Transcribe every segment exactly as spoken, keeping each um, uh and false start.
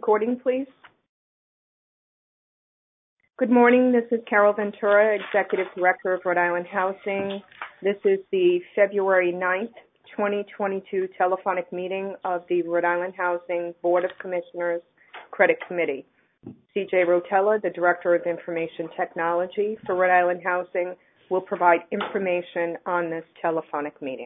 Recording, please. Good morning. This is Carol Ventura, Executive Director of Rhode Island Housing. This is the February ninth, twenty twenty-two telephonic meeting of the Rhode Island Housing Board of Commissioners Credit Committee. C J Rotella, the Director of Information Technology for Rhode Island Housing, will provide information on this telephonic meeting.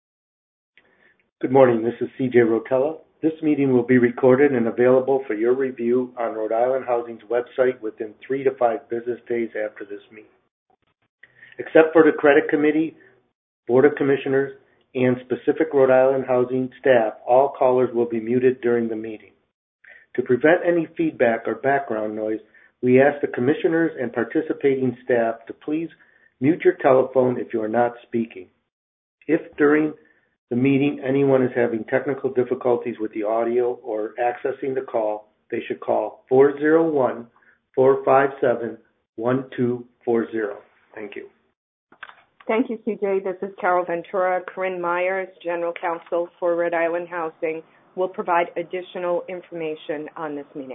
Good morning. This is C J Rotella. This meeting will be recorded and available for your review on Rhode Island Housing's website within three to five business days after this meeting. Except for the Credit Committee, Board of Commissioners, and specific Rhode Island Housing staff, all callers will be muted during the meeting. To prevent any feedback or background noise, we ask the Commissioners and participating staff to please mute your telephone if you are not speaking. If during the meeting anyone is having technical difficulties with the audio or accessing the call, they should call four oh one, four five seven, one two four zero. Thank you. Thank you, C J. This is Carol Ventura. Corinne Myers, General Counsel for Rhode Island Housing, will provide additional information on this meeting.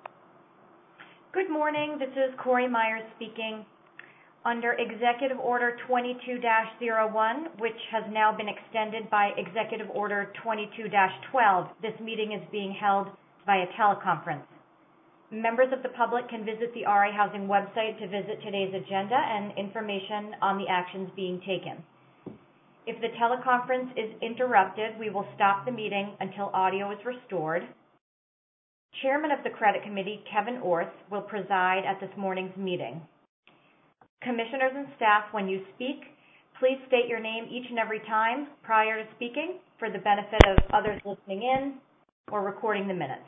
Good morning. This is Corey Myers speaking. Under Executive Order twenty-two dash oh one, which has now been extended by Executive Order twenty-two dash twelve, this meeting is being held via teleconference. Members of the public can visit the R I Housing website to visit today's agenda and information on the actions being taken. If the teleconference is interrupted, we will stop the meeting until audio is restored. Chairman of the Credit Committee, Kevin Orth, will preside at this morning's meeting. Commissioners and staff, when you speak, please state your name each and every time prior to speaking for the benefit of others listening in or recording the minutes.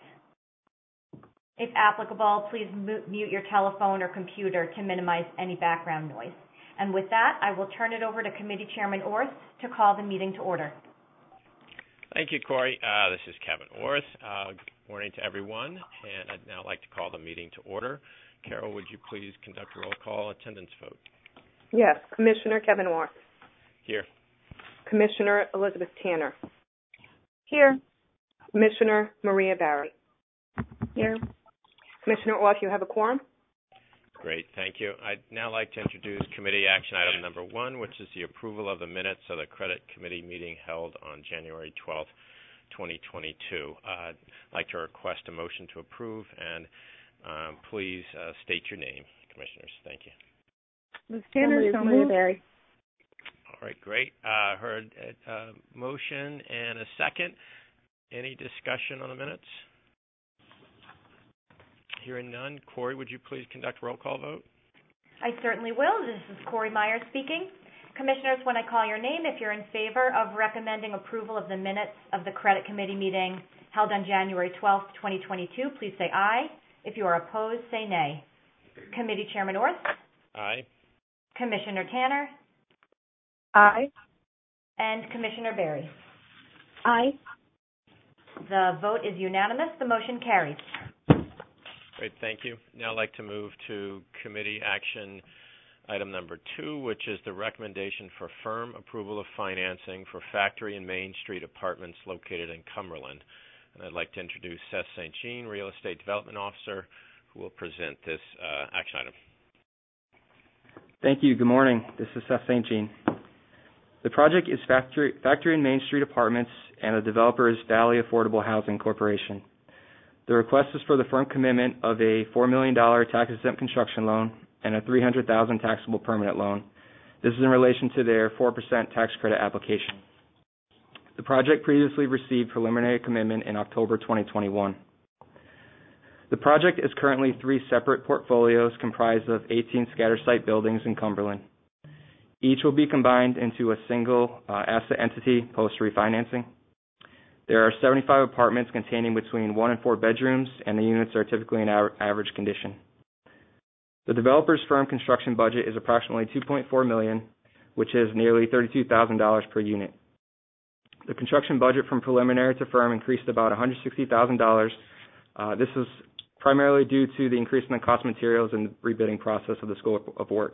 If applicable, please mute your telephone or computer to minimize any background noise. And with that, I will turn it over to Committee Chairman Orth to call the meeting to order. Thank you, Corey. Uh, this is Kevin Orth. Uh, good morning to everyone, and I'd now like to call the meeting to order. Carol, would you please conduct a roll call attendance vote? Yes. Commissioner Kevin Orth. Here. Commissioner Elizabeth Tanner. Here. Commissioner Maria Barry. Here. Commissioner Orth, you have a quorum? Great, thank you. I'd now like to introduce committee action item number one, which is the approval of the minutes of the Credit Committee meeting held on January twelfth, twenty twenty-two. Uh, I'd like to request a motion to approve, and um, please uh, state your name, Commissioners. Thank you. Miz Tanner, Maria Barry. All right, great. Uh, heard a uh, motion and a second. Any discussion on the minutes? Hearing none. Corey, would you please conduct a roll call vote? I certainly will. This is Corey Myers speaking. Commissioners, when I call your name, if you're in favor of recommending approval of the minutes of the Credit Committee meeting held on January twelfth, twenty twenty-two, please say aye. If you are opposed, say nay. Committee Chairman Orth? Aye. Commissioner Tanner? Aye. And Commissioner Barry? Aye. The vote is unanimous. The motion carries. Great, thank you. Now I'd like to move to committee action item number two, which is the recommendation for firm approval of financing for Factory and Main Street apartments located in Cumberland. And I'd like to introduce Seth Saint Jean, Real Estate Development Officer, who will present this uh, action item. Thank you. Good morning. This is Seth Saint Jean. The project is Factory, Factory and Main Street Apartments, and the developer is Valley Affordable Housing Corporation. The request is for the firm commitment of a four million dollars tax-exempt construction loan and a three hundred thousand dollars taxable permanent loan. This is in relation to their four percent tax credit application. The project previously received preliminary commitment in October twenty twenty-one. The project is currently three separate portfolios comprised of eighteen scatter site buildings in Cumberland. Each will be combined into a single uh, asset entity post-refinancing. There are seventy-five apartments containing between one and four bedrooms, and the units are typically in average condition. The developer's firm construction budget is approximately two point four million dollars, which is nearly thirty-two thousand dollars per unit. The construction budget from preliminary to firm increased about one hundred sixty thousand dollars. Uh, this is primarily due to the increase in the cost of materials and the rebidding process of the scope of work.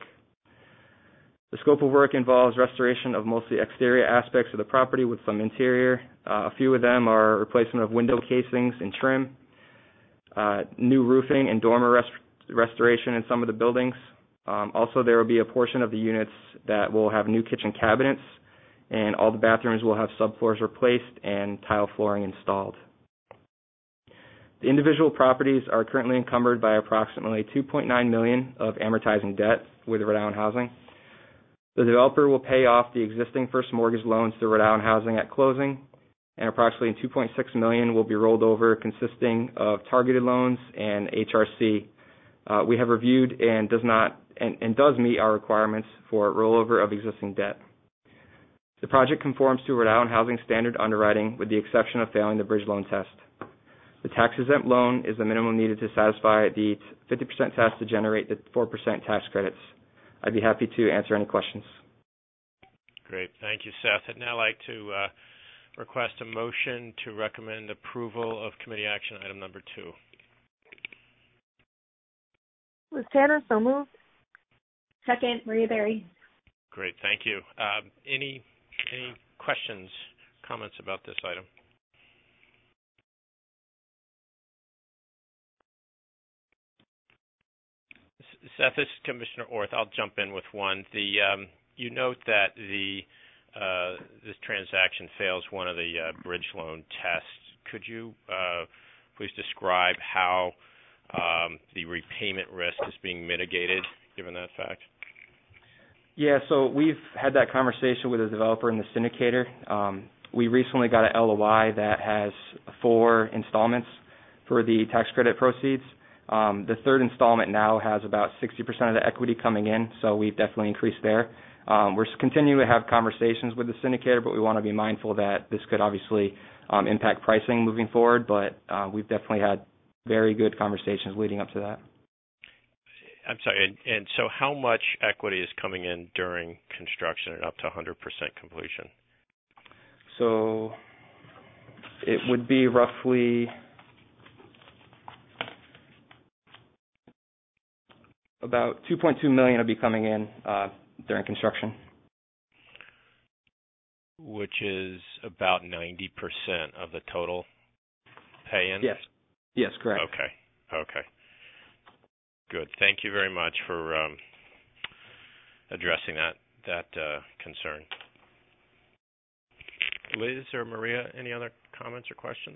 The scope of work involves restoration of mostly exterior aspects of the property with some interior. Uh, a few of them are replacement of window casings and trim. uh, new roofing and dormer rest- restoration in some of the buildings. Um, also, there will be a portion of the units that will have new kitchen cabinets, and all the bathrooms will have subfloors replaced and tile flooring installed. The individual properties are currently encumbered by approximately two point nine million dollars of amortizing debt with Rhode Island Housing. The developer will pay off the existing first mortgage loans to Rhode Island Housing at closing, and approximately two point six million dollars will be rolled over, consisting of targeted loans and H R C. Uh, we have reviewed and does not and, and does meet our requirements for rollover of existing debt. The project conforms to Rhode Island Housing standard underwriting, with the exception of failing the bridge loan test. The tax-exempt loan is the minimum needed to satisfy the fifty percent test to generate the four percent tax credits. I'd be happy to answer any questions. Great. Thank you, Seth. I'd now like to uh, request a motion to recommend approval of committee action item number two. Liz Tanner, so moved. Second, Maria Berry. Great. Thank you. Um, any any questions, comments about this item? Seth, this is Commissioner Orth. I'll jump in with one. The um, you note that the uh, this transaction fails one of the uh, bridge loan tests. Could you uh, please describe how um, the repayment risk is being mitigated, given that fact? Yeah, so we've had that conversation with the developer and the syndicator. Um, we recently got an L O I that has four installments for the tax credit proceeds. Um, the third installment now has about sixty percent of the equity coming in, so we've definitely increased there. Um, we're continuing to have conversations with the syndicator, but we want to be mindful that this could obviously um, impact pricing moving forward, but uh, we've definitely had very good conversations leading up to that. I'm sorry, and, and so how much equity is coming in during construction and up to one hundred percent completion? So it would be roughly about two point two million dollars will be coming in uh, during construction. Which is about ninety percent of the total pay-in? Yes. Yes, correct. Okay. Okay. Good. Thank you very much for um, addressing that that uh, concern. Liz or Maria, any other comments or questions?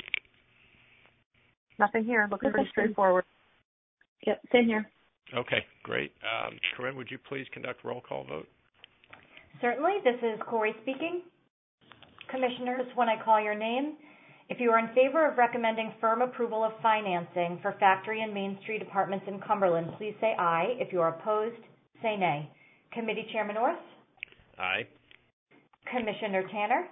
Nothing here. Looking pretty straightforward. Yep, same here. Okay, great. Um, Corinne, would you please conduct roll call vote? Certainly. This is Corey speaking. Commissioners, when I call your name, if you are in favor of recommending firm approval of financing for Factory and Main Street apartments in Cumberland, please say aye. If you are opposed, say nay. Committee Chairman Orth? Aye. Commissioner Tanner?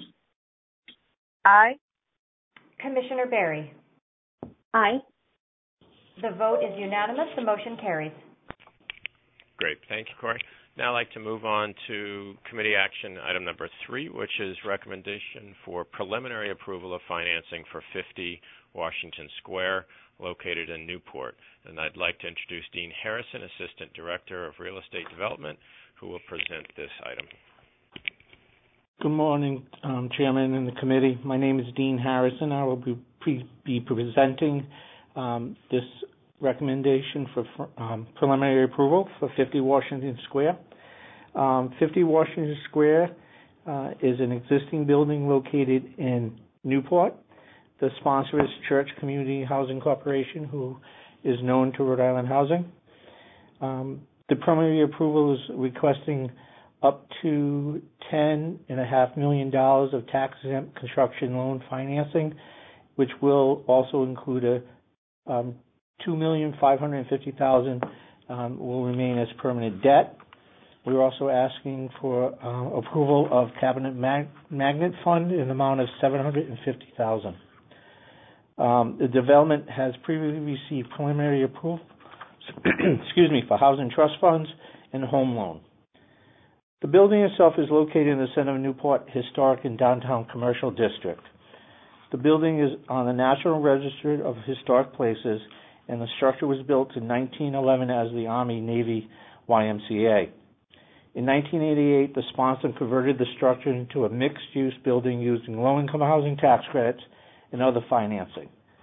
Aye. Commissioner Berry? Aye. The vote is unanimous. The motion carries. Great. Thank you, Corey. Now I'd like to move on to committee action item number three, which is recommendation for preliminary approval of financing for fifty Washington Square, located in Newport. And I'd like to introduce Dean Harrison, Assistant Director of Real Estate Development, who will present this item. Good morning, um, Chairman and the committee. My name is Dean Harrison. I will be, pre- be presenting um, this recommendation for um, preliminary approval for fifty Washington Square. Um, fifty Washington Square uh, is an existing building located in Newport. The sponsor is Church Community Housing Corporation, who is known to Rhode Island Housing. Um, the preliminary approval is requesting up to ten point five million dollars of tax-exempt construction loan financing, which will also include a um, two million five hundred fifty thousand dollars um, will remain as permanent debt. We're also asking for uh, approval of Cabinet Mag- Magnet Fund in the amount of seven hundred fifty thousand dollars. Um, the development has previously received preliminary approval excuse me, for housing trust funds and home loan. The building itself is located in the center of Newport Historic and Downtown Commercial District. The building is on the National Register of Historic Places, and the structure was built in nineteen eleven as the Army-Navy Y M C A. In nineteen eighty-eight, the sponsor converted the structure into a mixed-use building using low-income housing tax credits and other financing.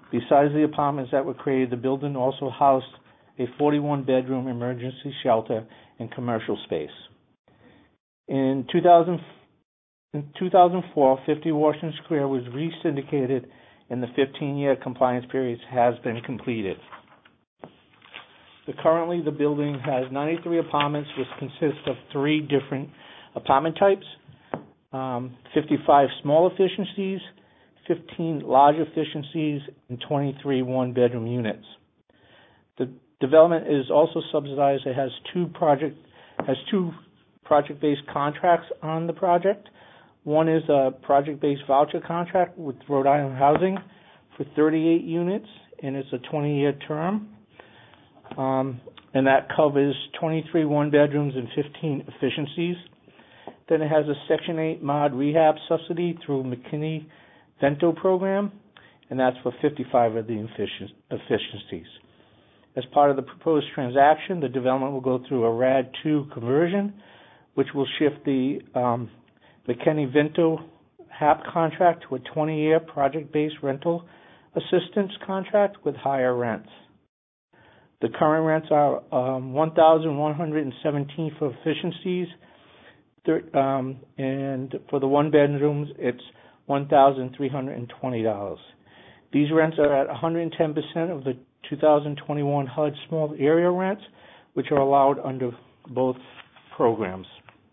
Besides the apartments that were created, the building also housed a forty-one bedroom emergency shelter and commercial space. In two thousand, in two thousand four, fifty Washington Square was re-syndicated and the fifteen-year compliance period has been completed. The, currently, the building has ninety-three apartments, which consist of three different apartment types, um, fifty-five small efficiencies, fifteen large efficiencies, and twenty-three one-bedroom units. The development is also subsidized. It has two project has two project-based contracts on the project. One is a project-based voucher contract with Rhode Island Housing for thirty-eight units, and it's a twenty-year term. Um, and that covers twenty-three one-bedrooms and fifteen efficiencies. Then it has a Section eight mod rehab subsidy through McKinney Vento program, and that's for fifty-five of the efficiencies. As part of the proposed transaction, the development will go through a R A D two conversion, which will shift the um, McKinney Vento H A P contract to a twenty-year project-based rental assistance contract with higher rents. The current rents are um, one thousand one hundred seventeen dollars for efficiencies, um, and for the one bedrooms, it's one thousand three hundred twenty dollars. These rents are at one hundred ten percent of the two thousand twenty-one H U D small area rents, which are allowed under both programs.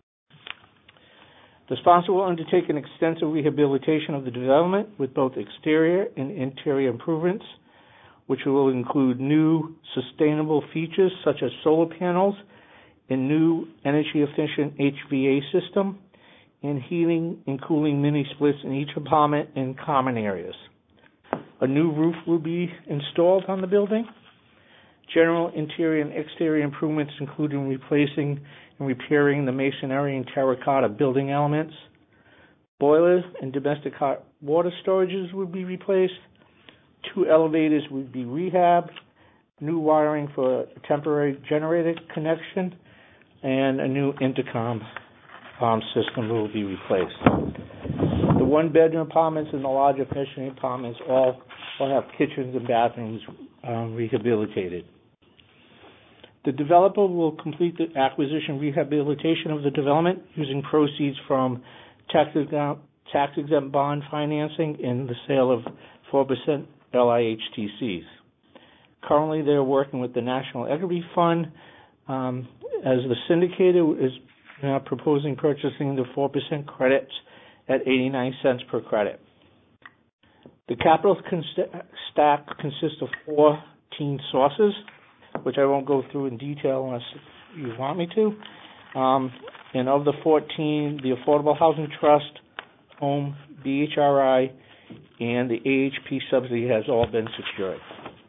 The sponsor will undertake an extensive rehabilitation of the development with both exterior and interior improvements, which will include new sustainable features such as solar panels and new energy-efficient H V A system, and heating and cooling mini splits in each apartment and common areas. A new roof will be installed on the building. General interior and exterior improvements, including replacing and repairing the masonry and terracotta building elements. Boilers and domestic hot water storages will be replaced. Two elevators will be rehabbed. New wiring for a temporary generator connection, and a new intercom um, system will be replaced. The one-bedroom apartments and the large efficient apartments all will have kitchens and bathrooms um, rehabilitated. The developer will complete the acquisition rehabilitation of the development using proceeds from tax-exempt, tax-exempt bond financing and the sale of four percent L I H T Cs. Currently, they're working with the National Equity Fund um, as the syndicator is uh, proposing purchasing the four percent credits at eighty-nine cents per credit. The capital const- stack consists of fourteen sources, which I won't go through in detail unless you want me to. Um, and of the fourteen, the Affordable Housing Trust, Home, B H R I, and the A H P subsidy has all been secured.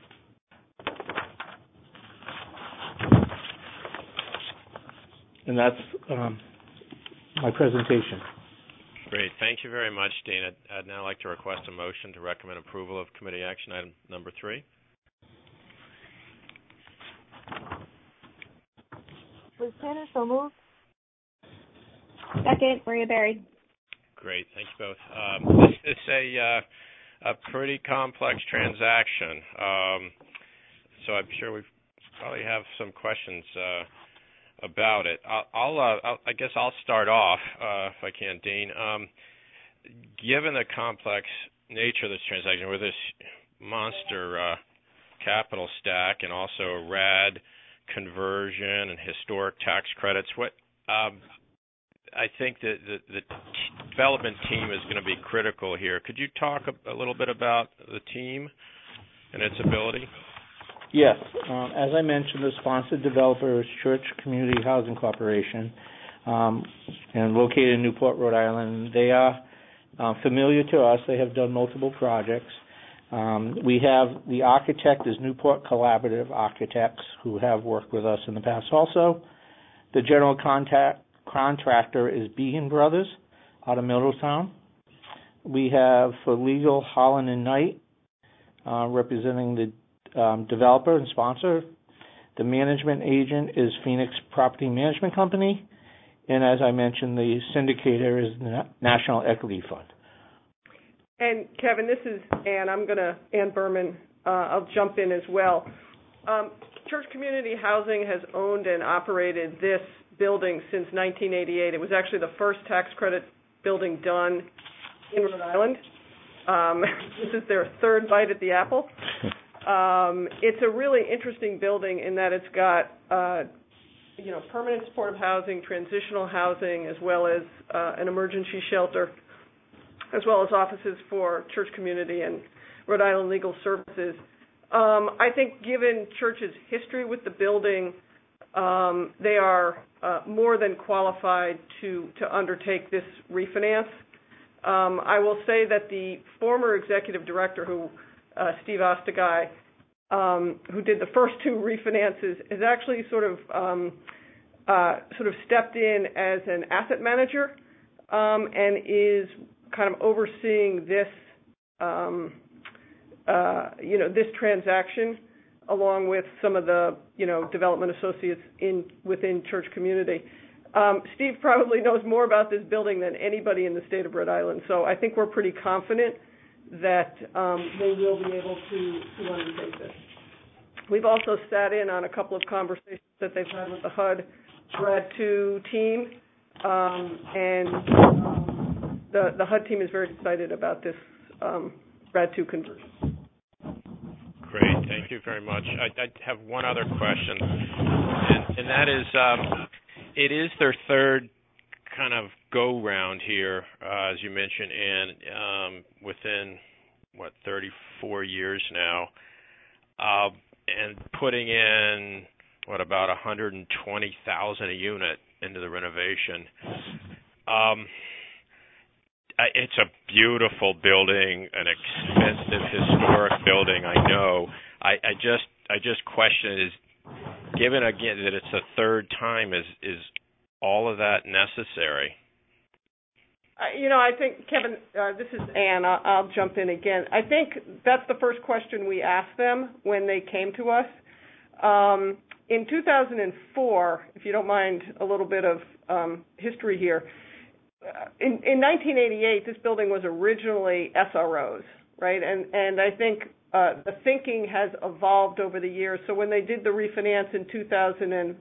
And that's um, my presentation. Great. Thank you very much, Dean. I'd, I'd now like to request a motion to recommend approval of committee action item number three. Liz Tanner, so moved. Second, Maria Berry. Great. Thank you both. Um, this is a, uh, a pretty complex transaction, um, so I'm sure we probably have some questions uh, about it. I'll, I'll, uh, I'll, I guess I'll start off, uh, if I can, Dean. Um, given the complex nature of this transaction, where this monster uh, capital stack and also a R A D conversion and historic tax credits, what um, I think that the, the t- development team is going to be critical here. Could you talk a, a little bit about the team and its ability? Yes. Um, as I mentioned, the sponsored developer is Church Community Housing Corporation, um, and located in Newport, Rhode Island. They are uh, familiar to us. They have done multiple projects. Um, we have the architect is Newport Collaborative Architects, who have worked with us in the past also. The general contact, contractor is Behan Brothers out of Middletown. We have for legal Holland and Knight, uh, representing the Um, developer and sponsor. The management agent is Phoenix Property Management Company, and as I mentioned, the syndicator is the National Equity Fund. And Kevin, this is Ann. I'm going to, Ann Berman, uh, I'll jump in as well. Um, Church Community Housing has owned and operated this building since nineteen eighty-eight. It was actually the first tax credit building done in Rhode Island. Um, this is their third bite at the apple. Um, it's a really interesting building in that it's got, uh, you know, permanent supportive housing, transitional housing, as well as uh, an emergency shelter, as well as offices for Church Community and Rhode Island Legal Services. Um, I think given Church's history with the building, um, they are uh, more than qualified to, to undertake this refinance. Um, I will say that the former executive director, who uh, Steve Ostagai, um, who did the first two refinances, has actually sort of um, uh, sort of stepped in as an asset manager um, and is kind of overseeing this, um, uh, you know, this transaction, along with some of the, you know, development associates in within Church Community. Um, Steve probably knows more about this building than anybody in the state of Rhode Island, so I think we're pretty confident that um, they will be able to, to undertake this. We've also sat in on a couple of conversations that they've had with the H U D R A D two team, um, and um, the, the H U D team is very excited about this um, R A D two conversion. Great, thank you very much. I, I have one other question, and, and that is, um, it is their third kind of go-round here, uh, as you mentioned, and um, within, what, thirty-four years now, uh, and putting in, what, about one hundred twenty thousand dollars a unit into the renovation. Um, it's a beautiful building, an expensive historic building, I know. I, I just I just question is, given again that it's the third time, is is all of that necessary? Uh, you know, I think, Kevin, uh, this is Ann. I'll, I'll jump in again. I think that's the first question we asked them when they came to us. Um, in two thousand four, if you don't mind a little bit of um, history here, uh, in, in nineteen eighty-eight, this building was originally S R Os, right? And, and I think uh, the thinking has evolved over the years. So when they did the refinance in two thousand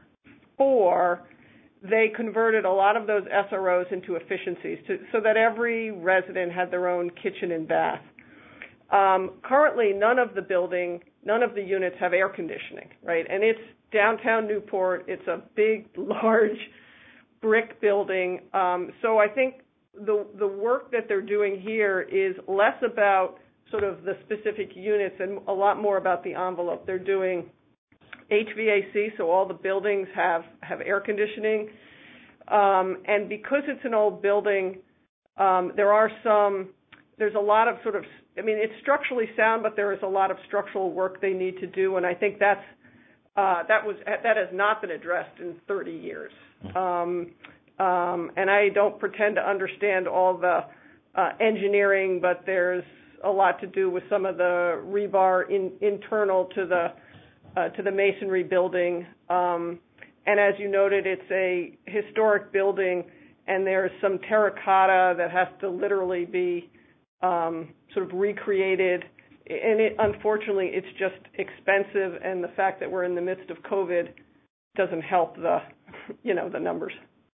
four, they converted a lot of those S R Os into efficiencies to, so that every resident had their own kitchen and bath. Um, currently, none of the building, none of the units have air conditioning, right? And it's downtown Newport. It's a big, large brick building. Um, so I think the the work that they're doing here is less about sort of the specific units and a lot more about the envelope. They're doing H V A C, so all the buildings have, have air conditioning. Um, and because it's an old building, um, there are some, there's a lot of sort of, I mean, it's structurally sound, but there is a lot of structural work they need to do, and I think that's, uh, that was, that has not been addressed in thirty years. Um, um, and I don't pretend to understand all the uh, engineering, but there's a lot to do with some of the rebar in, internal to the Uh, to the masonry building. Um, and as you noted, it's a historic building, and there's some terracotta that has to literally be um, sort of recreated. And it, unfortunately, it's just expensive, and the fact that we're in the midst of COVID doesn't help the, you know, the numbers.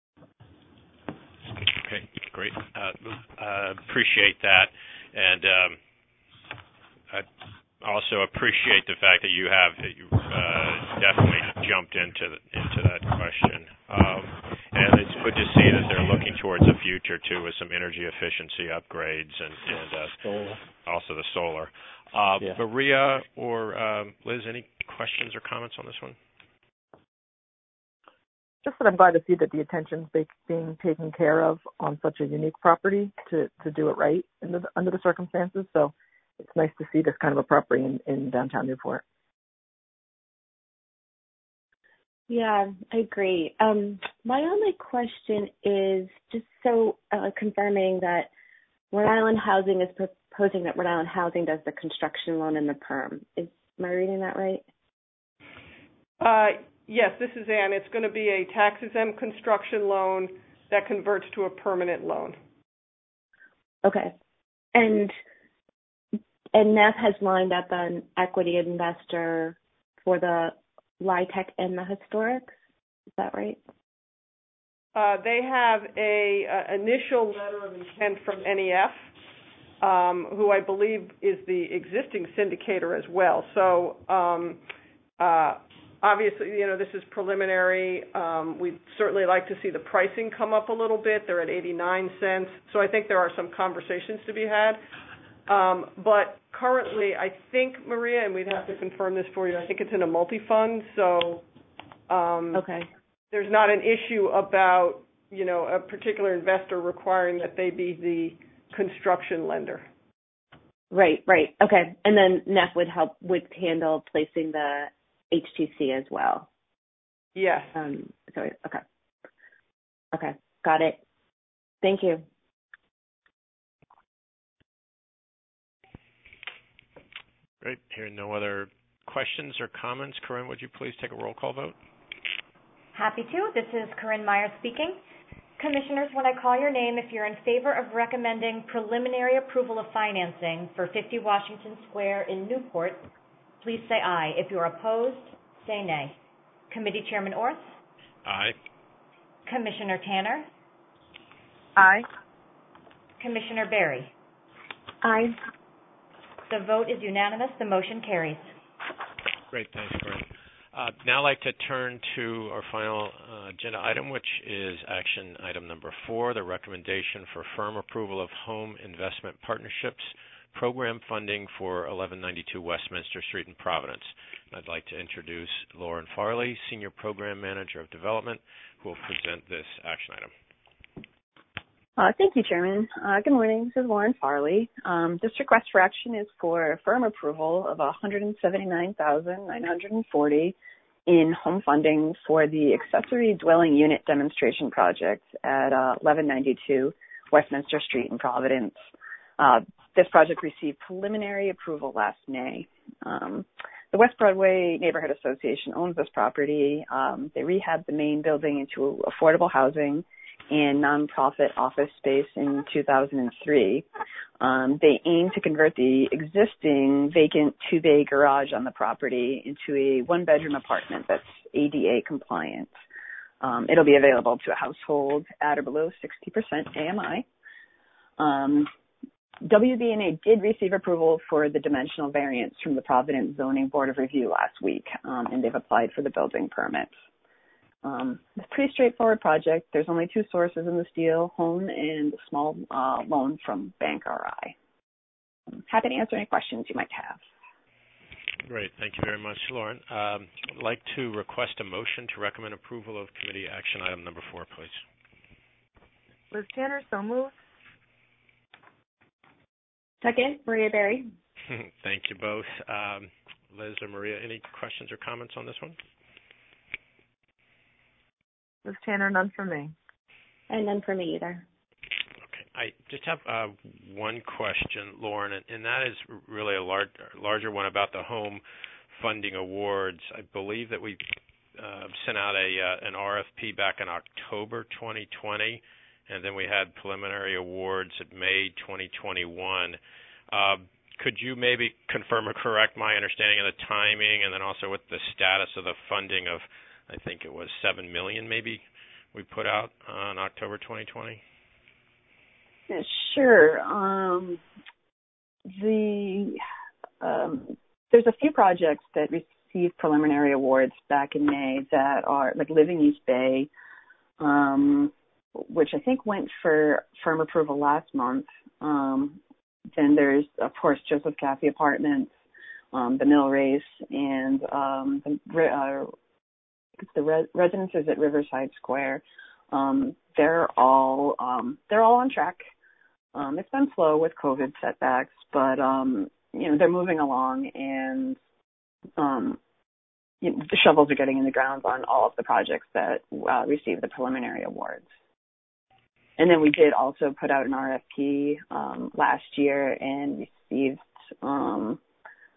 Okay, great. Uh, uh, appreciate that. And um, I also appreciate the fact that you have you, uh, definitely jumped into the, into that question, um, and it's good to see that they're looking towards the future too, with some energy efficiency upgrades and, and uh, also the solar. Uh, yeah. Maria or um, Liz, any questions or comments on this one? Just that I'm glad to see that the attention's being taken care of on such a unique property to, to do it right the, under the circumstances. So it's nice to see this kind of a property in, in downtown Newport. Yeah, I agree. Um, my only question is just so uh, confirming that Rhode Island Housing is proposing that Rhode Island Housing does the construction loan and the perm. Is am I reading that right? Uh, yes, this is Ann. It's going to be a tax-exempt construction loan that converts to a permanent loan. Okay. And and N E F has lined up an equity investor for the LIHTC and the historics. Is that right? Uh, they have a, a initial letter of intent from N E F, um, who I believe is the existing syndicator as well. So um, uh, obviously, you know, this is preliminary. Um, we'd certainly like to see the pricing come up a little bit. They're at eighty-nine cents. So I think there are some conversations to be had. Um, but currently, I think, Maria, and we'd have to confirm this for you, I think it's in a multi-fund. So um, okay. There's not an issue about, you know, a particular investor requiring that they be the construction lender. Right, right. Okay. And then N E F would help, would handle placing the H T C as well. Yes. Um, sorry. Okay. Okay. Got it. Thank you. Great. Hearing no other questions or comments, Corinne, would you please take a roll call vote? Happy to. This is Corinne Meyer speaking. Commissioners, when I call your name, if you're in favor of recommending preliminary approval of financing for fifty Washington Square in Newport, please say aye. If you're opposed, say nay. Committee Chairman Orth? Aye. Commissioner Tanner? Aye. Commissioner Berry? Aye. The vote is unanimous. The motion carries. Great. Thanks, Corinne. Uh, now I'd like to turn to our final uh, agenda item, which is action item number four, the recommendation for firm approval of Home Investment Partnerships program funding for eleven ninety-two Westminster Street in Providence. I'd like to introduce Lauren Farley, Senior Program Manager of Development, who will present this action item. Uh, thank you, Chairman. Uh, good morning. This is Lauren Farley. Um, this request for action is for firm approval of one hundred seventy-nine thousand nine hundred forty dollars in home funding for the accessory dwelling unit demonstration project at uh, eleven ninety-two Westminster Street in Providence. Uh, this project received preliminary approval last May. Um, the West Broadway Neighborhood Association owns this property. Um, they rehabbed the main building into affordable housing and nonprofit office space in two thousand three. Um, they aim to convert the existing vacant two-bay garage on the property into a one-bedroom apartment that's A D A compliant. Um, it'll be available to a household at or below sixty percent A M I. Um, W B N A did receive approval for the dimensional variance from the Providence Zoning Board of Review last week, um, and they've applied for the building permits. Um, it's a pretty straightforward project. There's only two sources in this deal, home and a small uh, loan from Bank R I. I'm happy to answer any questions you might have. Great. Thank you very much, Lauren. Um, I'd like to request a motion to recommend approval of committee action item number four, please. Liz Tanner, so moved. Second, Maria Berry. Thank you both. Um, Liz or Maria, any questions or comments on this one? Liz Tanner, none for me. And none for me either. Okay. I just have uh, one question, Lauren, and, and that is really a large, larger one about the home funding awards. I believe that we uh, sent out a uh, an R F P back in October twenty twenty, and then we had preliminary awards at May twenty twenty-one. Uh, could you maybe confirm or correct my understanding of the timing, and then also with the status of the funding of, I think it was seven million dollars maybe we put out on October twenty twenty? Yeah, sure. Um, the um, there's a few projects that received preliminary awards back in May that are like Living East Bay, um, which I think went for firm approval last month. Um, then there's, of course, Joseph Caffey Apartments, um, the Mill Race, and um, the uh, It's the re- residences at Riverside Square. Um, they're all um, they're all on track. Um, it's been slow with COVID setbacks, but um, you know they're moving along, and um, you know, the shovels are getting in the ground on all of the projects that uh, received the preliminary awards. And then we did also put out an R F P um, last year and received. Um,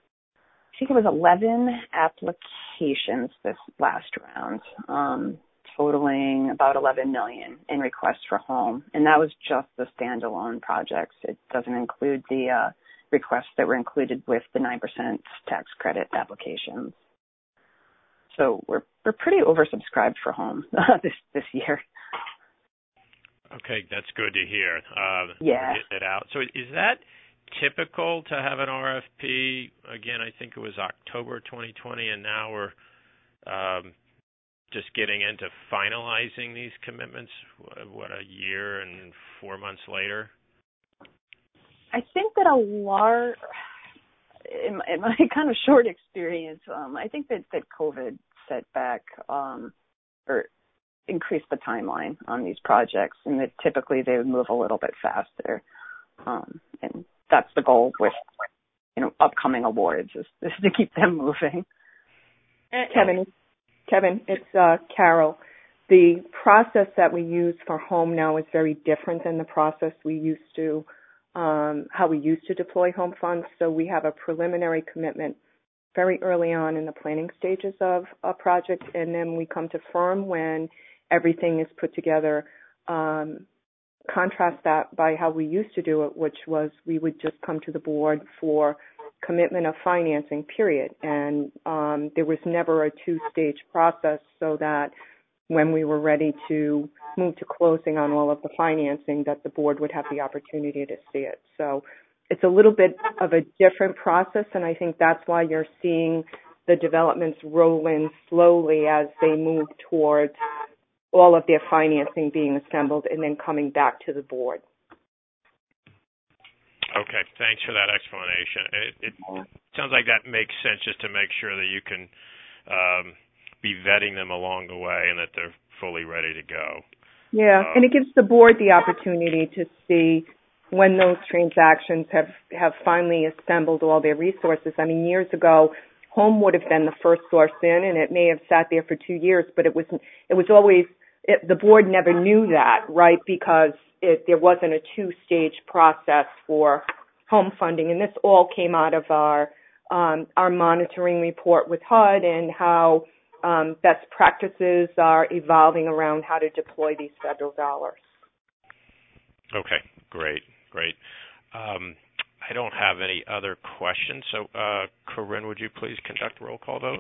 I think it was eleven applications this last round. Um, totaling about eleven million dollars in requests for home, and that was just the standalone projects. It doesn't include the uh, requests that were included with the nine percent tax credit applications. So we're we're pretty oversubscribed for home this this year. Okay, that's good to hear. Uh, yeah. Get it out. So is that typical to have an R F P? Again, I think it was October twenty twenty, and now we're um, just getting into finalizing these commitments, what, a year and four months later? I think that a large, in, in my kind of short experience, um, I think that, that COVID set back um, or increased the timeline on these projects, and that typically they would move a little bit faster. Um, and that's the goal with, you know, upcoming awards is, is to keep them moving. Kevin, Kevin, it's uh, Carol. The process that we use for home now is very different than the process we used to, um, how we used to deploy home funds. So we have a preliminary commitment very early on in the planning stages of a project, and then we come to firm when everything is put together. Um, contrast that by how we used to do it, which was we would just come to the board for commitment of financing, period. And um, there was never a two-stage process, so that when we were ready to move to closing on all of the financing, that the board would have the opportunity to see it. So it's a little bit of a different process, and I think that's why you're seeing the developments roll in slowly as they move towards all of their financing being assembled and then coming back to the board. Okay, thanks for that explanation. It, it sounds like that makes sense, just to make sure that you can um, be vetting them along the way and that they're fully ready to go. Yeah, um, and it gives the board the opportunity to see when those transactions have, have finally assembled all their resources. I mean, years ago, home would have been the first source in, and it may have sat there for two years, but it was it was always it, the board never knew that, right? Because it, there wasn't a two-stage process for home funding, and this all came out of our um, our monitoring report with H U D and how um, best practices are evolving around how to deploy these federal dollars. Okay, great, great. Um, I don't have any other questions, so uh, Corinne, would you please conduct a roll call vote?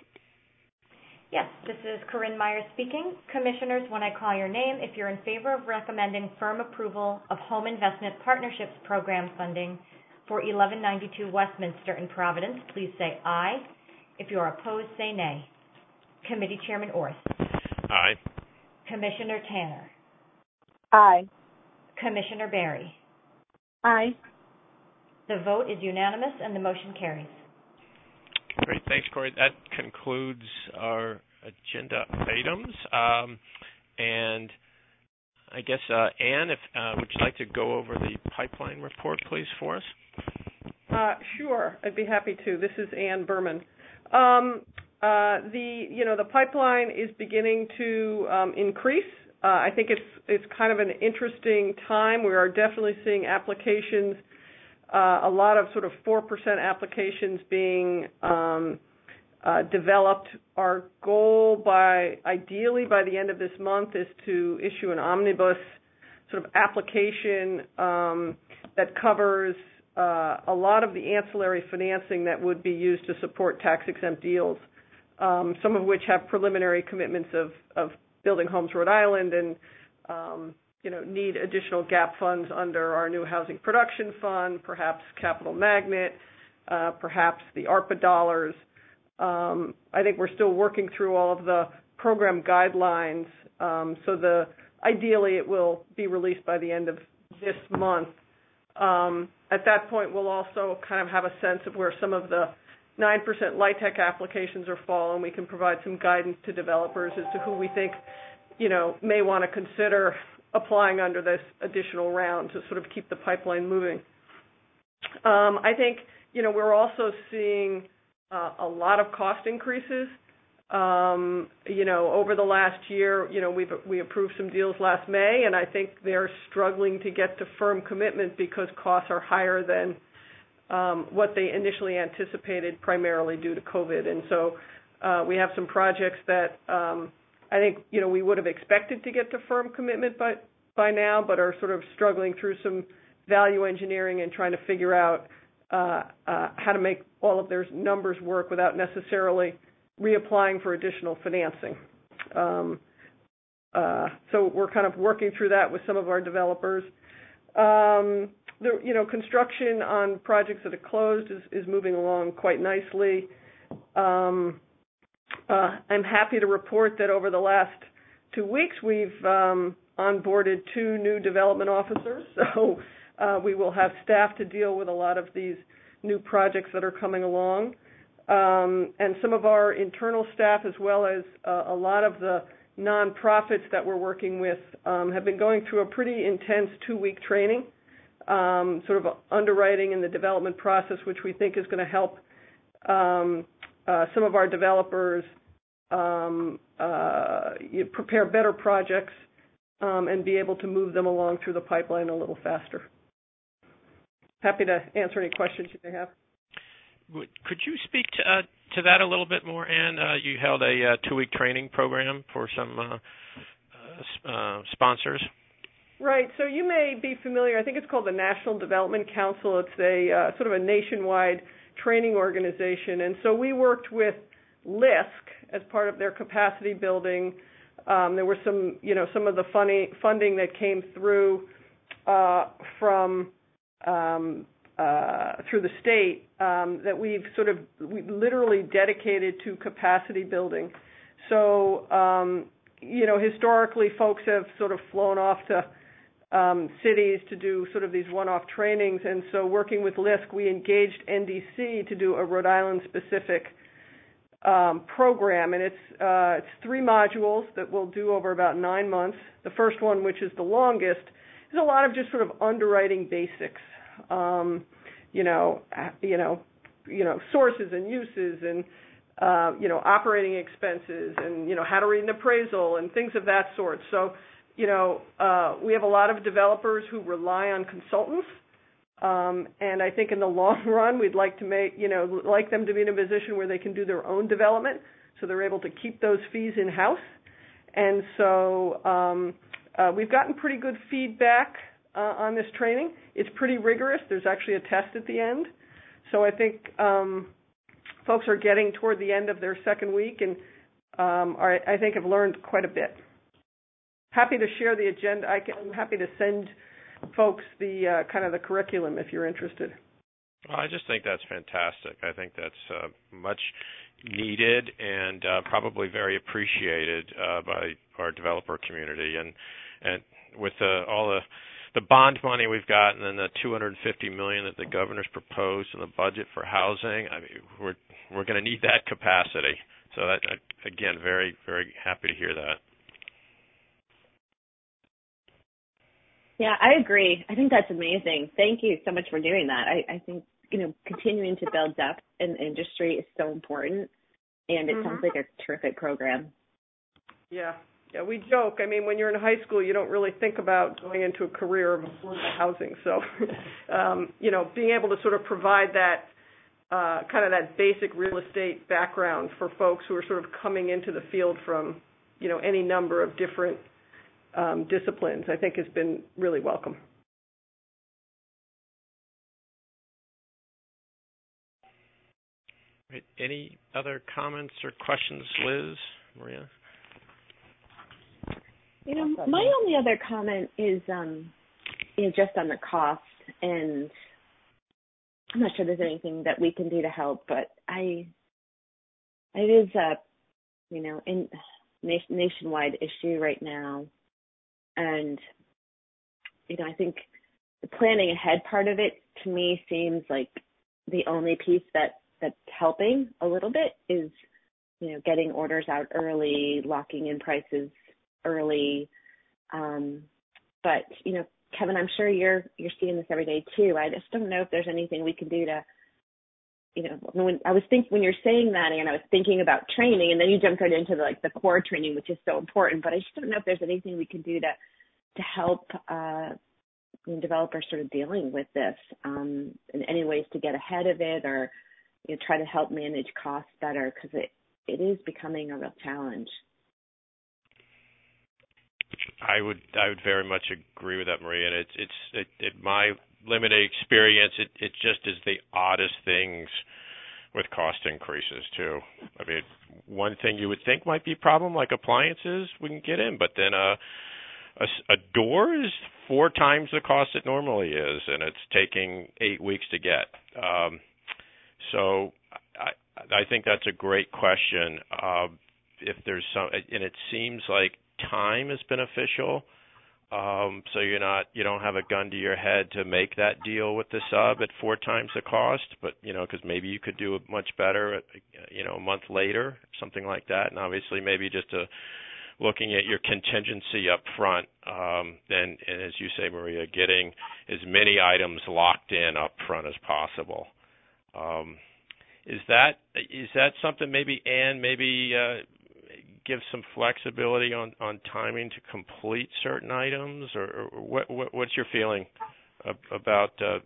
Yes, this is Corinne Meyer speaking. Commissioners, when I call your name, if you're in favor of recommending firm approval of Home Investment Partnerships Program funding for eleven ninety-two Westminster in Providence, please say aye. If you're opposed, say nay. Committee Chairman Orth. Aye. Commissioner Tanner. Aye. Commissioner Barry. Aye. The vote is unanimous and the motion carries. Great. Thanks, Corey. That concludes our agenda items. Um, and I guess, uh, Ann, if, uh, would you like to go over the pipeline report, please, for us? Uh, sure. I'd be happy to. This is Ann Berman. Um, uh, the, you know, the pipeline is beginning to um, increase. Uh, I think it's it's kind of an interesting time. We are definitely seeing applications, uh, a lot of sort of four percent applications being um, uh, developed. Our goal, by ideally by the end of this month, is to issue an omnibus sort of application um, that covers uh, a lot of the ancillary financing that would be used to support tax-exempt deals, um, some of which have preliminary commitments of, of Building Homes Rhode Island and, um, you know, need additional gap funds under our new Housing Production Fund, perhaps Capital Magnet, uh, perhaps the ARPA dollars. Um, I think we're still working through all of the program guidelines, um, so the ideally it will be released by the end of this month. Um, at that point, we'll also kind of have a sense of where some of the nine percent LIHTC applications are falling. We can provide some guidance to developers as to who we think, you know, may want to consider applying under this additional round to sort of keep the pipeline moving. Um, I think, you know, we're also seeing uh, a lot of cost increases. Um, you know, over the last year, you know, we've we approved some deals last May, and I think they're struggling to get to firm commitment because costs are higher than um, what they initially anticipated, primarily due to COVID. And so uh, we have some projects that um, I think, you know, we would have expected to get to firm commitment by, by now, but are sort of struggling through some value engineering and trying to figure out uh, uh, how to make all of their numbers work without necessarily reapplying for additional financing. Um, uh, so we're kind of working through that with some of our developers. Um, the, you know, construction on projects that are closed is, is moving along quite nicely. Um, uh, I'm happy to report that over the last two weeks we've um, onboarded two new development officers. So uh, we will have staff to deal with a lot of these new projects that are coming along. Um, and some of our internal staff, as well as uh, a lot of the nonprofits that we're working with, um, have been going through a pretty intense two-week training, um, sort of underwriting in the development process, which we think is going to help um, uh, some of our developers um, uh, prepare better projects um, and be able to move them along through the pipeline a little faster. Happy to answer any questions you may have. Could you speak to uh, to that a little bit more, Ann? Uh, you held a uh, two-week training program for some uh, uh, uh, sponsors. Right. So you may be familiar. I think it's called the National Development Council. It's a uh, sort of a nationwide training organization, and so we worked with L I S C as part of their capacity building. Um, there were some, you know, some of the funny funding that came through uh, from. Um, Uh, through the state um, that we've sort of we literally dedicated to capacity building. So, um, you know, historically folks have sort of flown off to um, cities to do sort of these one-off trainings, and so working with L I S C, we engaged N D C to do a Rhode Island-specific um, program, and it's, uh, it's three modules that we'll do over about nine months. The first one, which is the longest, is a lot of just sort of underwriting basics. Um, you know, you know, you know, sources and uses, and uh, you know, operating expenses, and you know, how to read an appraisal, and things of that sort. So, you know, uh, we have a lot of developers who rely on consultants, um, and I think in the long run, we'd like to make, you know, like them to be in a position where they can do their own development, so they're able to keep those fees in house. And so, um, uh, we've gotten pretty good feedback Uh, on this training. It's pretty rigorous. There's actually a test at the end. So I think um, folks are getting toward the end of their second week and um, are, I think have learned quite a bit. Happy to share the agenda. I can, I'm happy to send folks the uh, kind of the curriculum if you're interested. Well, I just think that's fantastic. I think that's uh, much needed and uh, probably very appreciated uh, by our developer community. And and with uh, all the the bond money we've got, and then the two hundred fifty million dollars that the governor's proposed in the budget for housing, I mean, we're we're going to need that capacity. So that, again, very, very happy to hear that. Yeah, I agree. I think that's amazing. Thank you so much for doing that. I, I think, you know, continuing to build depth in the industry is so important, and it mm-hmm. sounds like a terrific program. Yeah. Yeah, we joke. I mean, when you're in high school, you don't really think about going into a career of affordable housing. So, um, you know, being able to sort of provide that uh, kind of that basic real estate background for folks who are sort of coming into the field from, you know, any number of different um, disciplines, I think has been really welcome. Right. Any other comments or questions, Liz, Maria? You know, my only other comment is, um, you know, just on the cost, and I'm not sure there's anything that we can do to help, but I, it is a, you know, in nationwide issue right now, and you know, I think the planning ahead part of it to me seems like the only piece that that's helping a little bit is, you know, getting orders out early, locking in prices early, um, but you know, Kevin, I'm sure you're you're seeing this every day too. I just don't know if there's anything we can do to, you know, when I was thinking when you're saying that, and I was thinking about training, and then you jumped right into the, like the core training, which is so important. But I just don't know if there's anything we can do to to help uh, you know, developers sort of dealing with this, um, in any ways to get ahead of it, or you know, try to help manage costs better, because it it is becoming a real challenge. I would I would very much agree with that, Maria. And it's it's it, it, my limited experience, it it just is the oddest things with cost increases too. I mean, one thing you would think might be a problem, like appliances, we can get in, but then a, a a door is four times the cost it normally is, and it's taking eight weeks to get. Um, so I I think that's a great question. Uh, if there's some, and it seems like time is beneficial. Um, so you're not, you don't have a gun to your head to make that deal with the sub at four times the cost, but you know, because maybe you could do it much better, at, you know, a month later, something like that. And obviously, maybe just a, looking at your contingency up front, um, and, and as you say, Maria, getting as many items locked in up front as possible. Um, is that is that something maybe Ann maybe uh, give some flexibility on, on timing to complete certain items, or, or what, what what's your feeling of, about uh,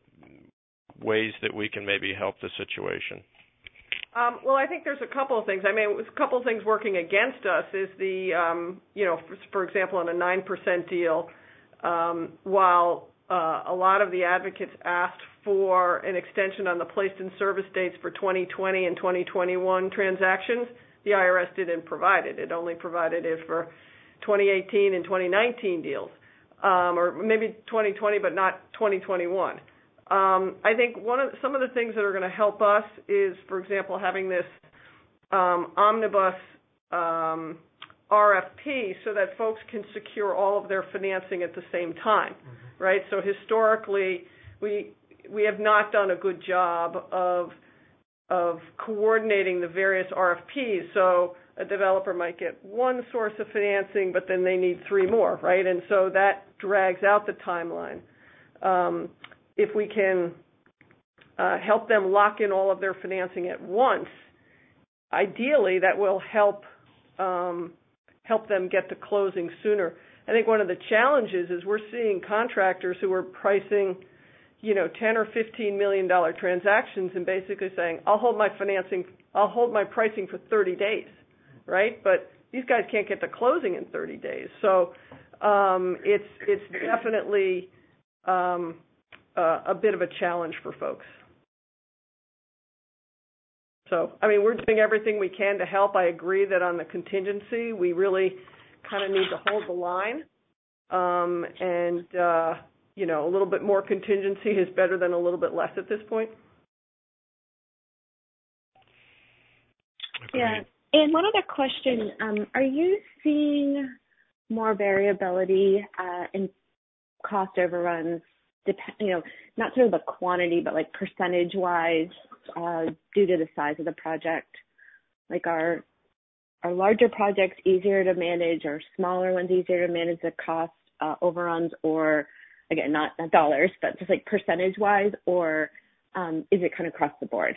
ways that we can maybe help the situation? Um, well, I think there's a couple of things. I mean, a couple of things working against us is the, um, you know, for, for example, on a nine percent deal, um, while uh, a lot of the advocates asked for an extension on the placed in service dates for twenty twenty and twenty twenty-one transactions, the I R S didn't provide it. It only provided it for twenty eighteen and twenty nineteen deals, um, or maybe twenty twenty, but not twenty twenty-one. Um, I think one of some of the things that are going to help us is, for example, having this um, omnibus um, R F P so that folks can secure all of their financing at the same time, mm-hmm. right? So historically, we we have not done a good job of of coordinating the various R F Ps. So a developer might get one source of financing, but then they need three more, right? And so that drags out the timeline. Um, if we can uh, help them lock in all of their financing at once, ideally that will help um, help them get to closing sooner. I think one of the challenges is we're seeing contractors who are pricing, you know, ten or fifteen million dollar transactions and basically saying, I'll hold my financing, I'll hold my pricing for thirty days, right? But these guys can't get to closing in thirty days. So um, it's it's definitely um, uh, a bit of a challenge for folks. So, I mean, we're doing everything we can to help. I agree that on the contingency, we really kind of need to hold the line. Um, and, uh, you know, a little bit more contingency is better than a little bit less at this point. Yeah. And one other question, um, are you seeing more variability uh, in cost overruns, dep- you know, not sort of the quantity, but like percentage-wise uh, due to the size of the project? Like are, are larger projects easier to manage or smaller ones easier to manage the cost uh, overruns, or, again, not, not dollars, but just like percentage-wise, or um, is it kind of across the board?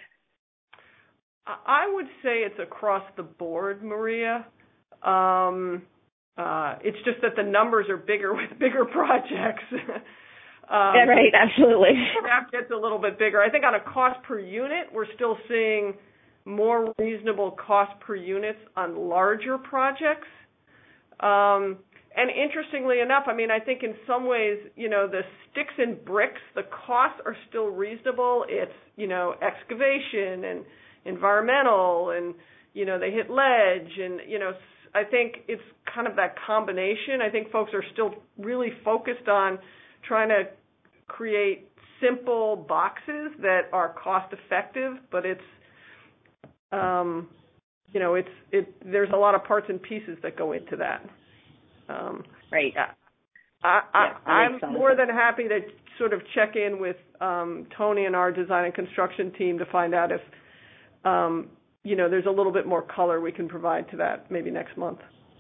I would say it's across the board, Maria. Um, uh, it's just that the numbers are bigger with bigger projects. um, yeah, right, absolutely. That gets a little bit bigger. I think on a cost per unit, we're still seeing more reasonable cost per units on larger projects. Um, and interestingly enough, I mean, I think in some ways, you know, the sticks and bricks, the costs are still reasonable. It's, you know, excavation and environmental, and, you know, they hit ledge, and, you know, I think it's kind of that combination. I think folks are still really focused on trying to create simple boxes that are cost effective, but it's, um, you know, it's, it, there's a lot of parts and pieces that go into that. Um, right. I, I, yeah, I'm more than happy to sort of check in with um, Tony and our design and construction team to find out if, Um, you know, there's a little bit more color we can provide to that maybe next month.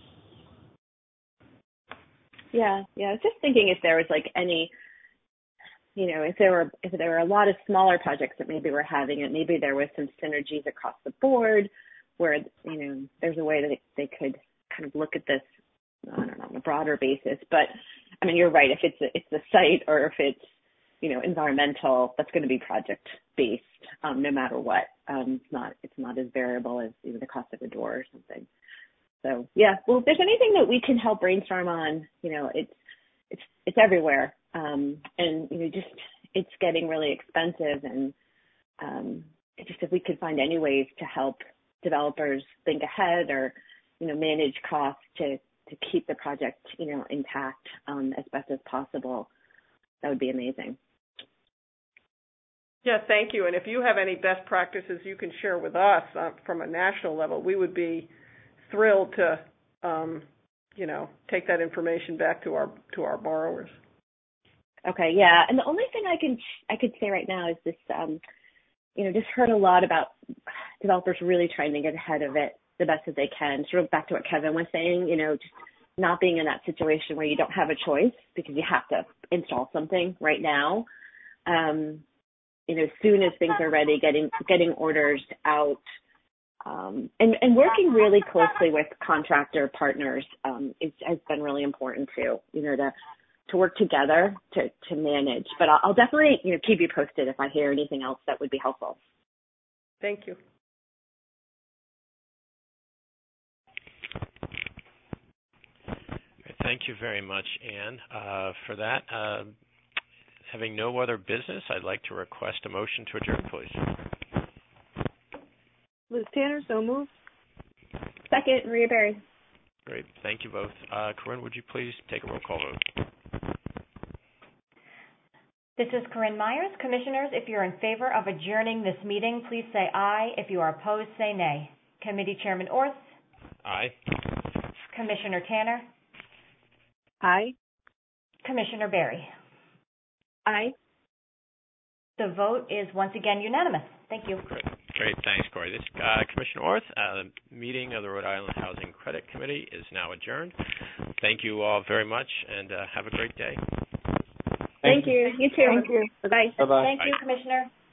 Yeah, yeah. I was just thinking if there was like any, you know, if there were if there were a lot of smaller projects that maybe were having it, maybe there was some synergies across the board where, you know, there's a way that they could kind of look at this, I don't know, on a broader basis. But I mean, you're right. If it's a, it's the site, or if it's, you know, environmental, that's going to be project based, um, no matter what. Um, it's not it's not as variable as, you know, the cost of a door or something. So yeah, well, if there's anything that we can help brainstorm on, you know, it's it's it's everywhere, um, and you know, just it's getting really expensive, and um, just if we could find any ways to help developers think ahead or you know manage costs to to keep the project you know intact um, as best as possible, that would be amazing. Yeah, thank you. And if you have any best practices you can share with us uh, from a national level, we would be thrilled to, um, you know, take that information back to our to our borrowers. Okay, yeah. And the only thing I can I could say right now is this, um, you know, just heard a lot about developers really trying to get ahead of it the best that they can. Sort of back to what Kevin was saying, you know, just not being in that situation where you don't have a choice because you have to install something right now. Um, you know, as soon as things are ready, getting getting orders out, um, and, and working really closely with contractor partners um, is, has been really important too, you know, to to work together to, to manage. But I'll, I'll definitely, you know, keep you posted if I hear anything else that would be helpful. Thank you. Thank you very much, Anne, uh, for that. Uh, having no other business, I'd like to request a motion to adjourn, please. Liz Tanner, so moved. Second, Maria Berry. Great. Thank you both. Uh, Corinne, would you please take a roll call vote? This is Corinne Myers. Commissioners, if you're in favor of adjourning this meeting, please say aye. If you are opposed, say nay. Committee Chairman Orth? Aye. Commissioner Tanner? Aye. Commissioner Berry? Aye. The vote is once again unanimous. Thank you. Great. Great. Thanks, Corey. This uh, Commissioner Orth, uh, the meeting of the Rhode Island Housing Credit Committee is now adjourned. Thank you all very much, and uh, have a great day. Thank you. You too. Thank you. Bye-bye. Bye-bye. Thank Bye. you, Commissioner.